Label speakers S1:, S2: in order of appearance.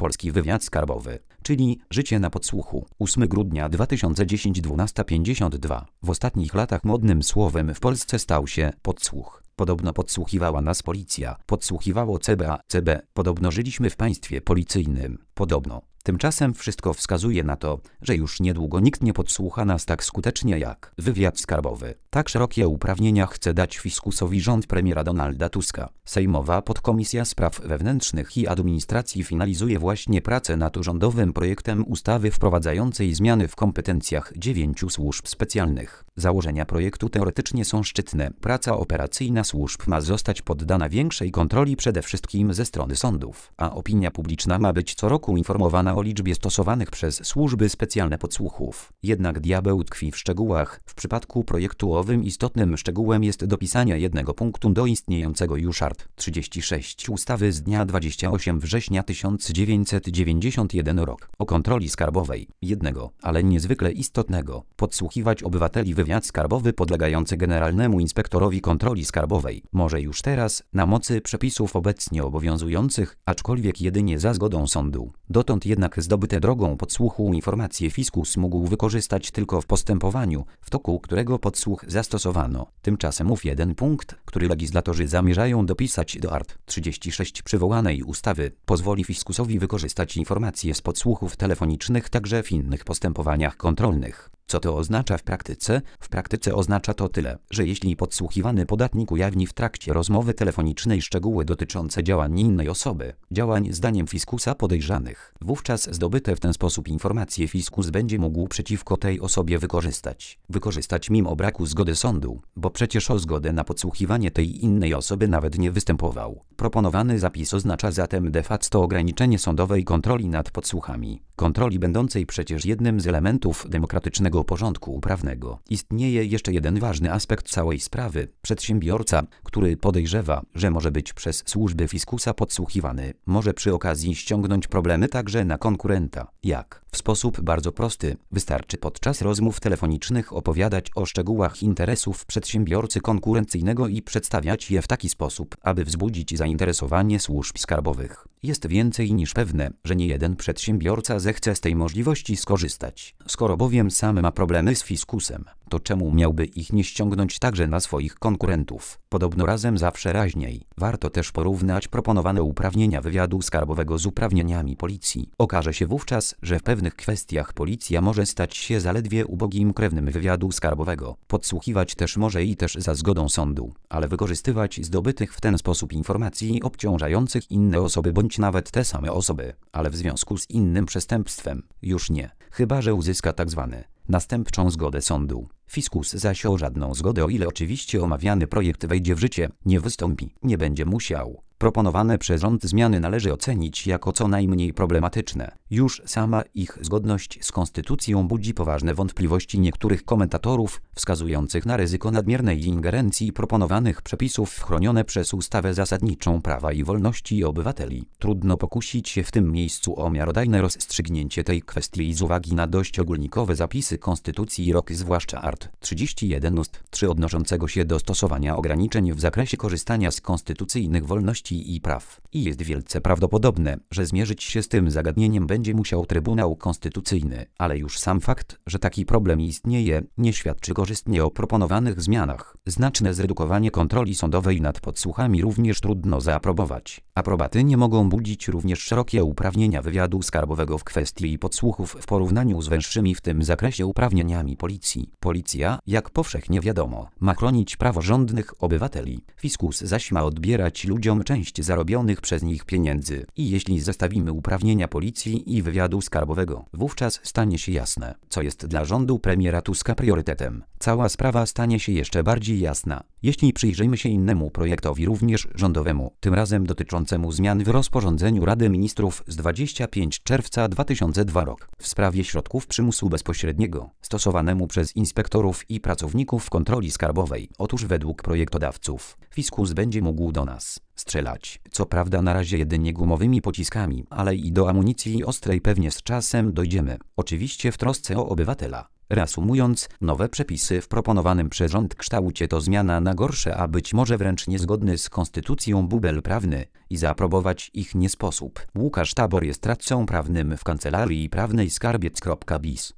S1: Polski wywiad skarbowy, czyli życie na podsłuchu. 8 grudnia 2010 12:52. W ostatnich latach modnym słowem w Polsce stał się podsłuch. Podobno podsłuchiwała nas policja, podsłuchiwało CB. Podobno żyliśmy w państwie policyjnym. Podobno. Tymczasem wszystko wskazuje na to, że już niedługo nikt nie podsłucha nas tak skutecznie jak wywiad skarbowy. Tak szerokie uprawnienia chce dać fiskusowi rząd premiera Donalda Tuska. Sejmowa Podkomisja Spraw Wewnętrznych i Administracji finalizuje właśnie pracę nad rządowym projektem ustawy wprowadzającej zmiany w kompetencjach 9 służb specjalnych. Założenia projektu teoretycznie są szczytne. Praca operacyjna służb ma zostać poddana większej kontroli przede wszystkim ze strony sądów, a opinia publiczna ma być co roku informowana o liczbie stosowanych przez służby specjalne podsłuchów. Jednak diabeł tkwi w szczegółach. W przypadku projektu owym istotnym szczegółem jest dopisanie jednego punktu do istniejącego już art. 36 ustawy z dnia 28 września 1991 rok o kontroli skarbowej. Jednego, ale niezwykle istotnego. Podsłuchiwać obywateli wywiad skarbowy podlegający Generalnemu Inspektorowi Kontroli Skarbowej może już teraz, na mocy przepisów obecnie obowiązujących, aczkolwiek jedynie za zgodą sądu. Dotąd jednak zdobyte drogą podsłuchu informacje fiskus mógł wykorzystać tylko w postępowaniu, w toku którego podsłuch zastosowano. Tymczasem ów jeden punkt, który legislatorzy zamierzają dopisać do art. 36 przywołanej ustawy, pozwoli fiskusowi wykorzystać informacje z podsłuchów telefonicznych także w innych postępowaniach kontrolnych. Co to oznacza w praktyce? W praktyce oznacza to tyle, że jeśli podsłuchiwany podatnik ujawni w trakcie rozmowy telefonicznej szczegóły dotyczące działań innej osoby, działań zdaniem fiskusa podejrzanych, wówczas zdobyte w ten sposób informacje fiskus będzie mógł przeciwko tej osobie wykorzystać mimo braku zgody sądu, bo przecież o zgodę na podsłuchiwanie tej innej osoby nawet nie występował. Proponowany zapis oznacza zatem de facto ograniczenie sądowej kontroli nad podsłuchami. Kontroli będącej przecież jednym z elementów demokratycznego porządku prawnego. Istnieje jeszcze jeden ważny aspekt całej sprawy. Przedsiębiorca, który podejrzewa, że może być przez służby fiskusa podsłuchiwany, może przy okazji ściągnąć problemy także na konkurenta. Jak? W sposób bardzo prosty. Wystarczy podczas rozmów telefonicznych opowiadać o szczegółach interesów przedsiębiorcy konkurencyjnego i przedstawiać je w taki sposób, aby wzbudzić zainteresowanie służb skarbowych. Jest więcej niż pewne, że niejeden przedsiębiorca zechce z tej możliwości skorzystać. Skoro bowiem sam ma problemy z fiskusem, to czemu miałby ich nie ściągnąć także na swoich konkurentów? Podobno razem zawsze raźniej. Warto też porównać proponowane uprawnienia wywiadu skarbowego z uprawnieniami policji. Okaże się wówczas, że w pewnych kwestiach policja może stać się zaledwie ubogim krewnym wywiadu skarbowego. Podsłuchiwać też może i też za zgodą sądu, ale wykorzystywać zdobytych w ten sposób informacji obciążających inne osoby bądź nawet te same osoby, ale w związku z innym przestępstwem już nie, chyba że uzyska tzw. następczą zgodę sądu. Fiskus zaś o żadną zgodę, o ile oczywiście omawiany projekt wejdzie w życie, nie wystąpi, nie będzie musiał. Proponowane przez rząd zmiany należy ocenić jako co najmniej problematyczne. Już sama ich zgodność z konstytucją budzi poważne wątpliwości niektórych komentatorów, wskazujących na ryzyko nadmiernej ingerencji proponowanych przepisów w chronione przez ustawę zasadniczą prawa i wolności obywateli. Trudno pokusić się w tym miejscu o miarodajne rozstrzygnięcie tej kwestii z uwagi na dość ogólnikowe zapisy konstytucji ROK, zwłaszcza art. 31 ust. 3 odnoszącego się do stosowania ograniczeń w zakresie korzystania z konstytucyjnych wolności i praw. I jest wielce prawdopodobne, że zmierzyć się z tym zagadnieniem będzie musiał Trybunał Konstytucyjny, ale już sam fakt, że taki problem istnieje, nie świadczy korzystnie o proponowanych zmianach. Znaczne zredukowanie kontroli sądowej nad podsłuchami również trudno zaaprobować. Aprobaty nie mogą budzić również szerokie uprawnienia wywiadu skarbowego w kwestii podsłuchów w porównaniu z węższymi w tym zakresie uprawnieniami policji. Policja, jak powszechnie wiadomo, ma chronić praworządnych obywateli. Fiskus zaś ma odbierać ludziom część zarobionych przez nich pieniędzy. I jeśli zestawimy uprawnienia policji i wywiadu skarbowego, wówczas stanie się jasne, co jest dla rządu premiera Tuska priorytetem. Cała sprawa stanie się jeszcze bardziej jasna, jeśli przyjrzymy się innemu projektowi, również rządowemu, tym razem dotyczącemu zmian w rozporządzeniu Rady Ministrów z 25 czerwca 2002 rok w sprawie środków przymusu bezpośredniego, stosowanemu przez inspektorów i pracowników kontroli skarbowej. Otóż według projektodawców fiskus będzie mógł do nas strzelać. Co prawda na razie jedynie gumowymi pociskami, ale i do amunicji ostrej pewnie z czasem dojdziemy. Oczywiście w trosce o obywatela. Reasumując, nowe przepisy w proponowanym przez rząd kształcie to zmiana na gorsze, a być może wręcz niezgodny z konstytucją bubel prawny i zaaprobować ich nie sposób. Łukasz Tabor jest radcą prawnym w Kancelarii Prawnej Skarbiec.biz.